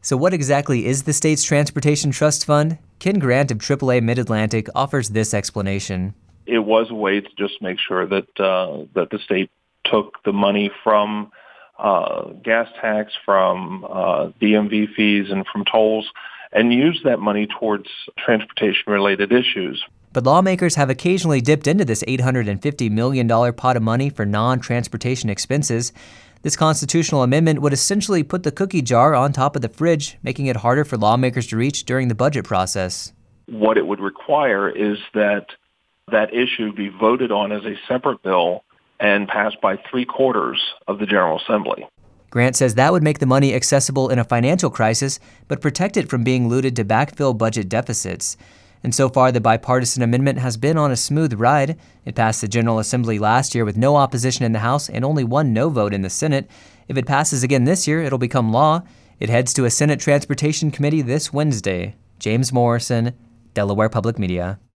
So what exactly is the state's Transportation Trust Fund? Ken Grant of AAA Mid-Atlantic offers this explanation. It was a way to just make sure that that the state took the money from gas tax, from DMV fees, and from tolls, and used that money towards transportation-related issues. But lawmakers have occasionally dipped into this $850 million pot of money for non-transportation expenses. This constitutional amendment would essentially put the cookie jar on top of the fridge, making it harder for lawmakers to reach during the budget process. What it would require is that that issue be voted on as a separate bill and passed by 3/4 of the General Assembly. Grant says that would make the money accessible in a financial crisis, but protect it from being looted to backfill budget deficits. And so far, the bipartisan amendment has been on a smooth ride. It passed the General Assembly last year with no opposition in the House and only one no vote in the Senate. If it passes again this year, it'll become law. It heads to a Senate Transportation Committee this Wednesday. James Morrison, Delaware Public Media.